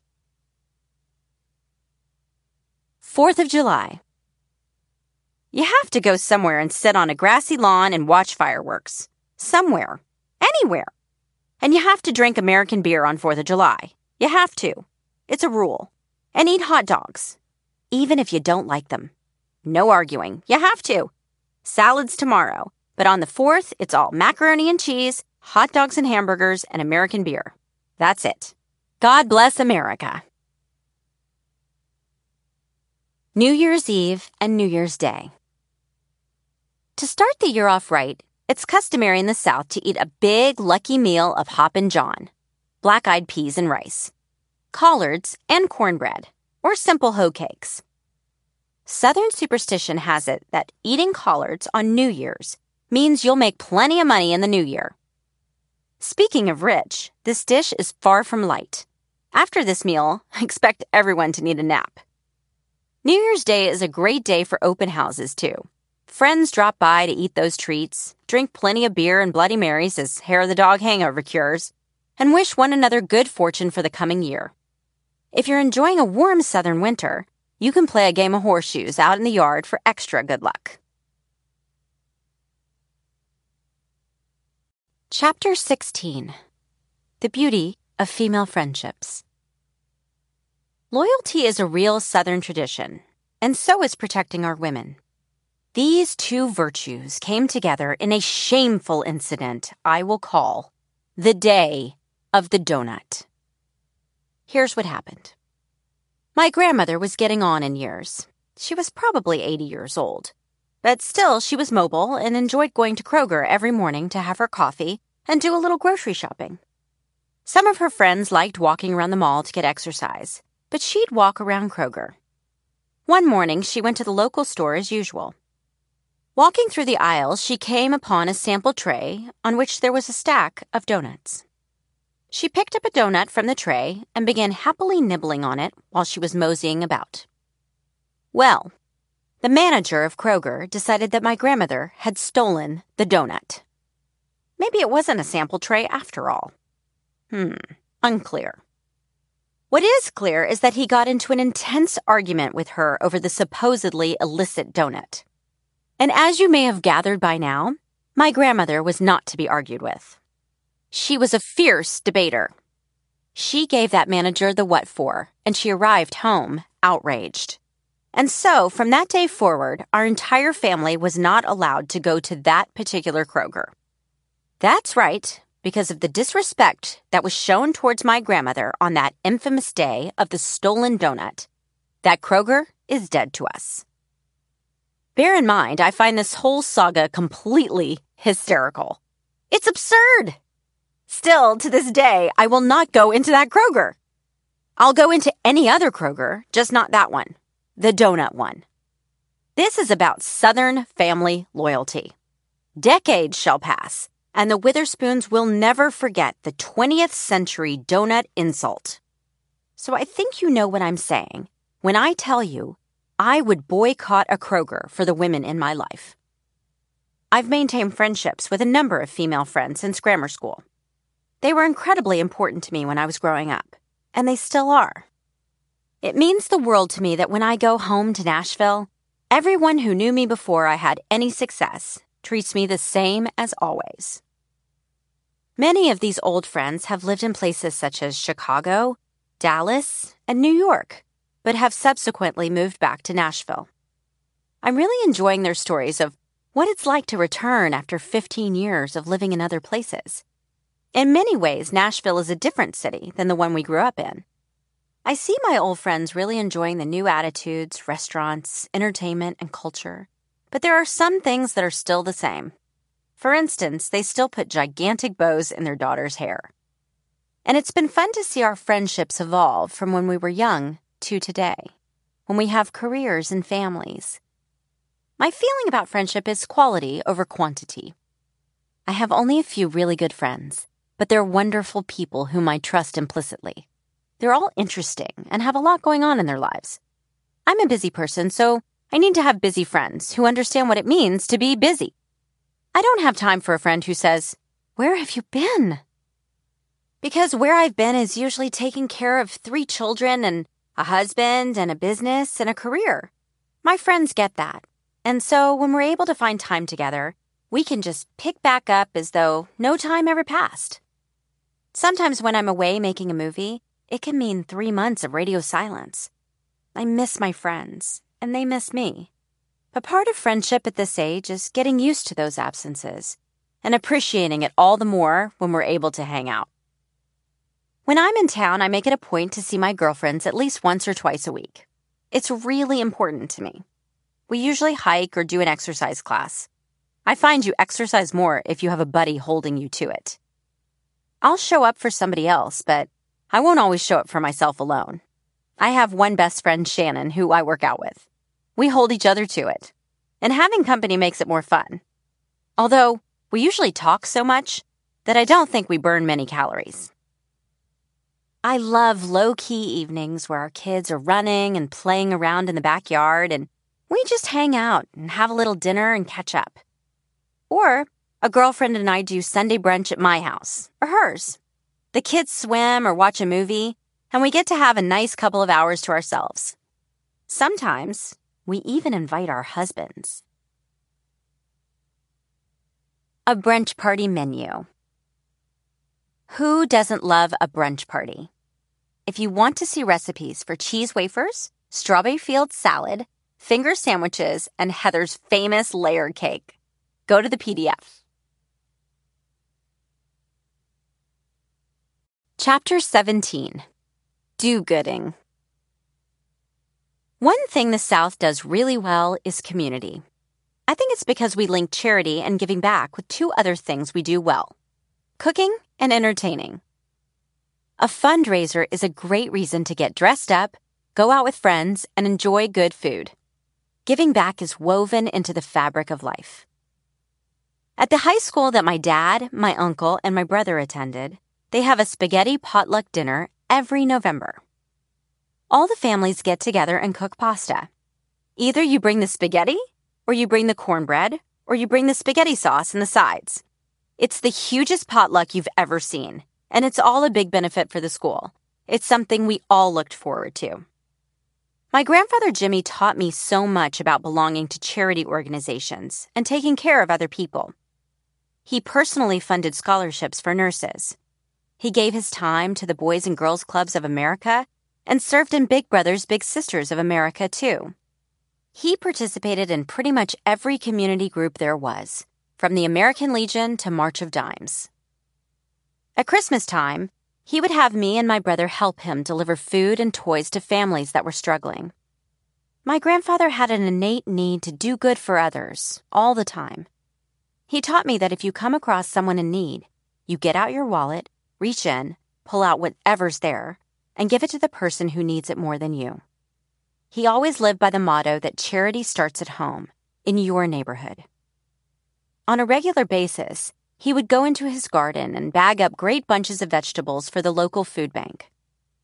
4th of July. You have to go somewhere and sit on a grassy lawn and watch fireworks. Somewhere. Anywhere. And you have to drink American beer on 4th of July. You have to. It's a rule. And eat hot dogs. Even if you don't like them. No arguing. You have to. Salads tomorrow. But on the 4th, it's all macaroni and cheese, hot dogs and hamburgers, and American beer. That's it. God bless America. New Year's Eve and New Year's Day. To start the year off right, it's customary in the South to eat a big, lucky meal of Hoppin' John, black-eyed peas and rice, collards, and cornbread, or simple hoe cakes. Southern superstition has it that eating collards on New Year's means you'll make plenty of money in the new year. Speaking of rich, this dish is far from light. After this meal, I expect everyone to need a nap. New Year's Day is a great day for open houses, too. Friends drop by to eat those treats, drink plenty of beer and Bloody Marys as hair of the dog hangover cures, and wish one another good fortune for the coming year. If you're enjoying a warm southern winter, you can play a game of horseshoes out in the yard for extra good luck. Chapter 16. The Beauty of Female Friendships. Loyalty is a real Southern tradition, and so is protecting our women. These two virtues came together in a shameful incident I will call the Day of the Donut. Here's what happened. My grandmother was getting on in years. She was probably 80 years old. But still, she was mobile and enjoyed going to Kroger every morning to have her coffee and do a little grocery shopping. Some of her friends liked walking around the mall to get exercise, but she'd walk around Kroger. One morning, she went to the local store as usual. Walking through the aisles, she came upon a sample tray on which there was a stack of donuts. She picked up a donut from the tray and began happily nibbling on it while she was moseying about. Well, the manager of Kroger decided that my grandmother had stolen the donut. Maybe it wasn't a sample tray after all. Unclear. What is clear is that he got into an intense argument with her over the supposedly illicit donut. And as you may have gathered by now, my grandmother was not to be argued with. She was a fierce debater. She gave that manager the what for, and she arrived home outraged. And so, from that day forward, our entire family was not allowed to go to that particular Kroger. That's right, because of the disrespect that was shown towards my grandmother on that infamous day of the stolen donut. That Kroger is dead to us. Bear in mind, I find this whole saga completely hysterical. It's absurd. Still, to this day, I will not go into that Kroger. I'll go into any other Kroger, just not that one. The donut one. This is about Southern family loyalty. Decades shall pass, and the Witherspoons will never forget the 20th century donut insult. So I think you know what I'm saying when I tell you I would boycott a Kroger for the women in my life. I've maintained friendships with a number of female friends since grammar school. They were incredibly important to me when I was growing up, and they still are. It means the world to me that when I go home to Nashville, everyone who knew me before I had any success treats me the same as always. Many of these old friends have lived in places such as Chicago, Dallas, and New York, but have subsequently moved back to Nashville. I'm really enjoying their stories of what it's like to return after 15 years of living in other places. In many ways, Nashville is a different city than the one we grew up in. I see my old friends really enjoying the new attitudes, restaurants, entertainment, and culture. But there are some things that are still the same. For instance, they still put gigantic bows in their daughter's hair. And it's been fun to see our friendships evolve from when we were young to today, when we have careers and families. My feeling about friendship is quality over quantity. I have only a few really good friends, but they're wonderful people whom I trust implicitly. They're all interesting and have a lot going on in their lives. I'm a busy person, so I need to have busy friends who understand what it means to be busy. I don't have time for a friend who says, "Where have you been?" Because where I've been is usually taking care of 3 children and a husband and a business and a career. My friends get that. And so when we're able to find time together, we can just pick back up as though no time ever passed. Sometimes when I'm away making a movie, it can mean 3 months of radio silence. I miss my friends, and they miss me. But part of friendship at this age is getting used to those absences and appreciating it all the more when we're able to hang out. When I'm in town, I make it a point to see my girlfriends at least once or twice a week. It's really important to me. We usually hike or do an exercise class. I find you exercise more if you have a buddy holding you to it. I'll show up for somebody else, but I won't always show up for myself alone. I have one best friend, Shannon, who I work out with. We hold each other to it, and having company makes it more fun. Although, we usually talk so much that I don't think we burn many calories. I love low-key evenings where our kids are running and playing around in the backyard, and we just hang out and have a little dinner and catch up. Or a girlfriend and I do Sunday brunch at my house, or hers. The kids swim or watch a movie, and we get to have a nice couple of hours to ourselves. Sometimes, we even invite our husbands. A brunch party menu. Who doesn't love a brunch party? If you want to see recipes for cheese wafers, strawberry field salad, finger sandwiches, and Heather's famous layer cake, go to the PDF. Chapter 17. Do-gooding. One thing the South does really well is community. I think it's because we link charity and giving back with 2 other things we do well: cooking and entertaining. A fundraiser is a great reason to get dressed up, go out with friends, and enjoy good food. Giving back is woven into the fabric of life. At the high school that my dad, my uncle, and my brother attended, they have a spaghetti potluck dinner every November. All the families get together and cook pasta. Either you bring the spaghetti, or you bring the cornbread, or you bring the spaghetti sauce and the sides. It's the hugest potluck you've ever seen, and it's all a big benefit for the school. It's something we all looked forward to. My grandfather Jimmy taught me so much about belonging to charity organizations and taking care of other people. He personally funded scholarships for nurses. He gave his time to the Boys and Girls Clubs of America and served in Big Brothers Big Sisters of America, too. He participated in pretty much every community group there was, from the American Legion to March of Dimes. At Christmas time, he would have me and my brother help him deliver food and toys to families that were struggling. My grandfather had an innate need to do good for others, all the time. He taught me that if you come across someone in need, you get out your wallet, reach in, pull out whatever's there, and give it to the person who needs it more than you. He always lived by the motto that charity starts at home, in your neighborhood. On a regular basis, he would go into his garden and bag up great bunches of vegetables for the local food bank.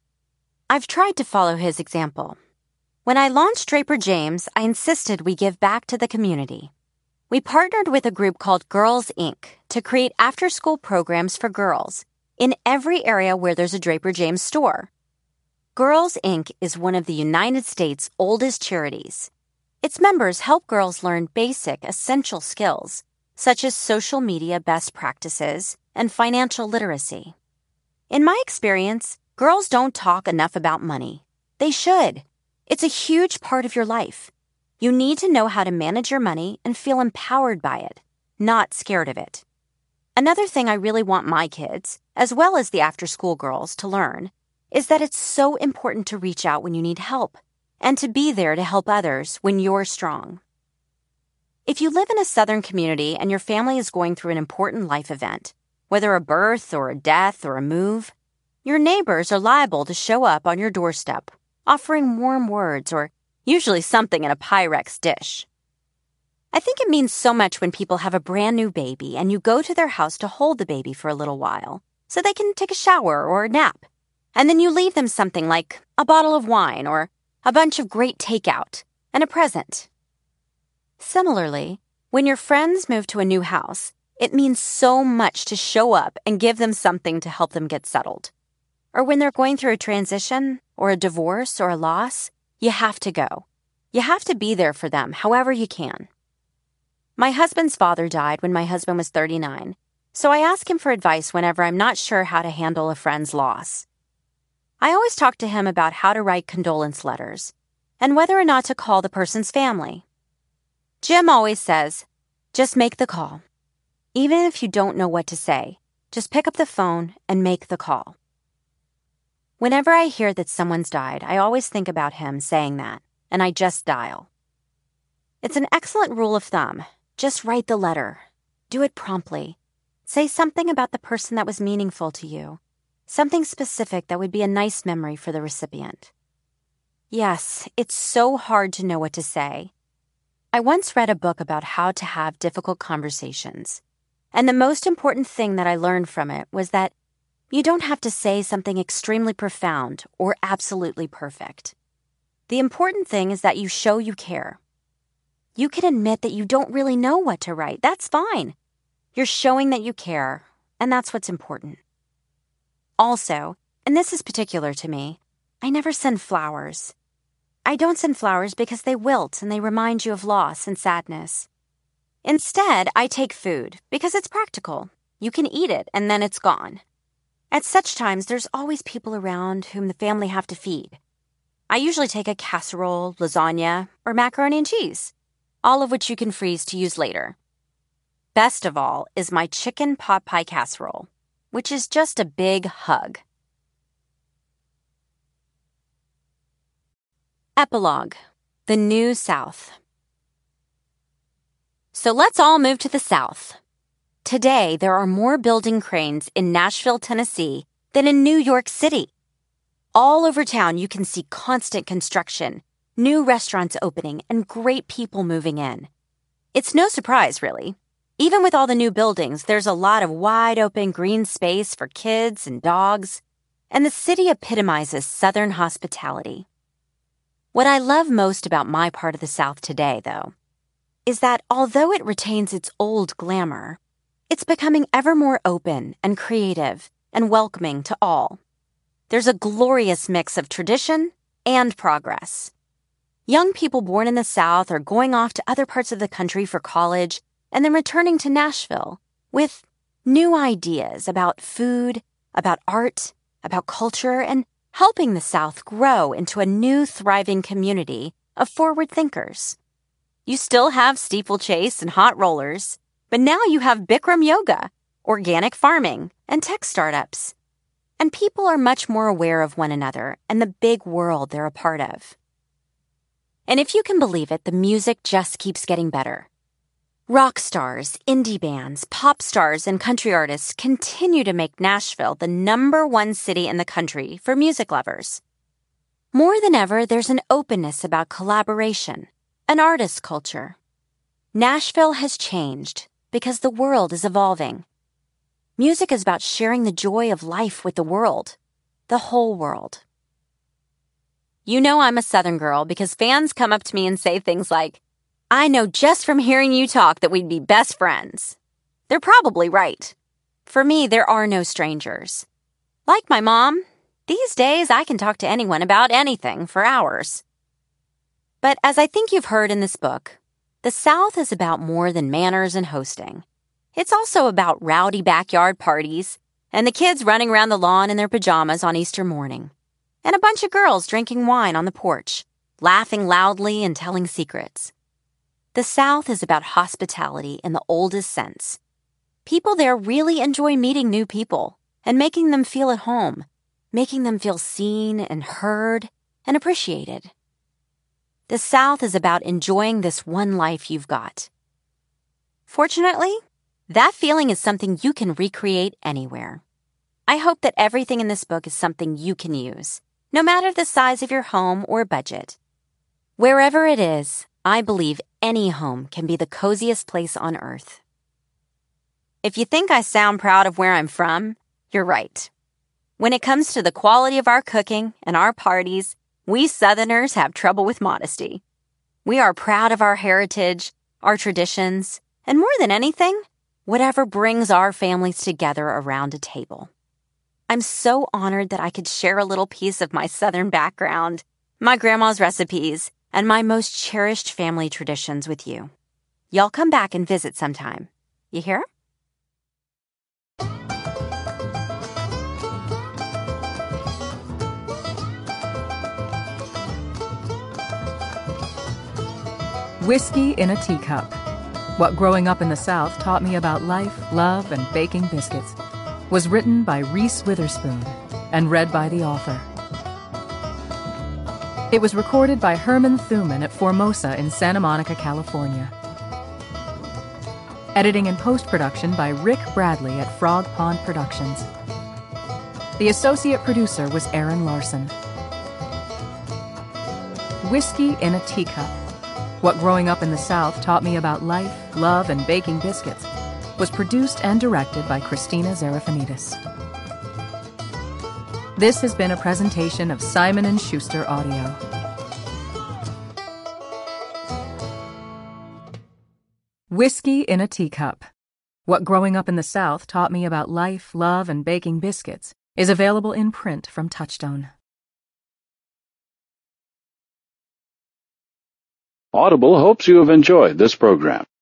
I've tried to follow his example. When I launched Draper James, I insisted we give back to the community. We partnered with a group called Girls Inc. to create after-school programs for girls in every area where there's a Draper James store. Girls Inc. is one of the United States' oldest charities. Its members help girls learn basic, essential skills, such as social media best practices and financial literacy. In my experience, girls don't talk enough about money. They should. It's a huge part of your life. You need to know how to manage your money and feel empowered by it, not scared of it. Another thing I really want my kids, as well as the after-school girls, to learn is that it's so important to reach out when you need help and to be there to help others when you're strong. If you live in a Southern community and your family is going through an important life event, whether a birth or a death or a move, your neighbors are liable to show up on your doorstep, offering warm words or usually something in a Pyrex dish. I think it means so much when people have a brand new baby and you go to their house to hold the baby for a little while so they can take a shower or a nap. And then you leave them something like a bottle of wine or a bunch of great takeout and a present. Similarly, when your friends move to a new house, it means so much to show up and give them something to help them get settled. Or when they're going through a transition or a divorce or a loss, you have to go. You have to be there for them however you can. My husband's father died when my husband was 39, so I ask him for advice whenever I'm not sure how to handle a friend's loss. I always talk to him about how to write condolence letters and whether or not to call the person's family. Jim always says, just make the call. Even if you don't know what to say, just pick up the phone and make the call. Whenever I hear that someone's died, I always think about him saying that, and I just dial. It's an excellent rule of thumb. Just write the letter. Do it promptly. Say something about the person that was meaningful to you. Something specific that would be a nice memory for the recipient. Yes, it's so hard to know what to say. I once read a book about how to have difficult conversations, and the most important thing that I learned from it was that you don't have to say something extremely profound or absolutely perfect. The important thing is that you show you care. You can admit that you don't really know what to write. That's fine. You're showing that you care, and that's what's important. Also, and this is particular to me, I never send flowers. I don't send flowers because they wilt and they remind you of loss and sadness. Instead, I take food because it's practical. You can eat it and then it's gone. At such times, there's always people around whom the family have to feed. I usually take a casserole, lasagna, or macaroni and cheese, all of which you can freeze to use later. Best of all is my chicken pot pie casserole, which is just a big hug. Epilogue: The New South. So let's all move to the South. Today, there are more building cranes in Nashville, Tennessee than in New York City. All over town, you can see constant construction, new restaurants opening, and great people moving in. It's no surprise, really. Even with all the new buildings, there's a lot of wide-open green space for kids and dogs, and the city epitomizes Southern hospitality. What I love most about my part of the South today, though, is that although it retains its old glamour, it's becoming ever more open and creative and welcoming to all. There's a glorious mix of tradition and progress. Young people born in the South are going off to other parts of the country for college and then returning to Nashville with new ideas about food, about art, about culture, and helping the South grow into a new thriving community of forward thinkers. You still have steeplechase and hot rollers, but now you have Bikram yoga, organic farming, and tech startups. And people are much more aware of one another and the big world they're a part of. And if you can believe it, the music just keeps getting better. Rock stars, indie bands, pop stars, and country artists continue to make Nashville the #1 city in the country for music lovers. More than ever, there's an openness about collaboration, an artist culture. Nashville has changed because the world is evolving. Music is about sharing the joy of life with the world, the whole world. You know I'm a Southern girl because fans come up to me and say things like, "I know just from hearing you talk that we'd be best friends." They're probably right. For me, there are no strangers. Like my mom, these days I can talk to anyone about anything for hours. But as I think you've heard in this book, the South is about more than manners and hosting. It's also about rowdy backyard parties and the kids running around the lawn in their pajamas on Easter morning, and a bunch of girls drinking wine on the porch, laughing loudly and telling secrets. The South is about hospitality in the oldest sense. People there really enjoy meeting new people and making them feel at home. making them feel seen and heard and appreciated. The South is about enjoying this one life you've got. Fortunately, that feeling is something you can recreate anywhere. I hope that everything in this book is something you can use, no matter the size of your home or budget. Wherever it is, I believe any home can be the coziest place on earth. If you think I sound proud of where I'm from, you're right. When it comes to the quality of our cooking and our parties, we Southerners have trouble with modesty. We are proud of our heritage, our traditions, and more than anything, whatever brings our families together around a table. I'm so honored that I could share a little piece of my Southern background, my grandma's recipes, and my most cherished family traditions with you. Y'all come back and visit sometime. You hear? Whiskey in a Teacup. What Growing Up in the South Taught Me About Life, Love, and Baking Biscuits was written by Reese Witherspoon and read by the author. It was recorded by Herman Thuman at Formosa in Santa Monica, California. Editing and post-production by Rick Bradley at Frog Pond Productions. The associate producer was Aaron Larson. Whiskey in a Teacup. What Growing Up in the South Taught Me About Life, Love, and Baking Biscuits was produced and directed by Christina Zarafanidis. This has been a presentation of Simon & Schuster Audio. Whiskey in a Teacup. What Growing Up in the South Taught Me About Life, Love, and Baking Biscuits is available in print from Touchstone. Audible hopes you have enjoyed this program.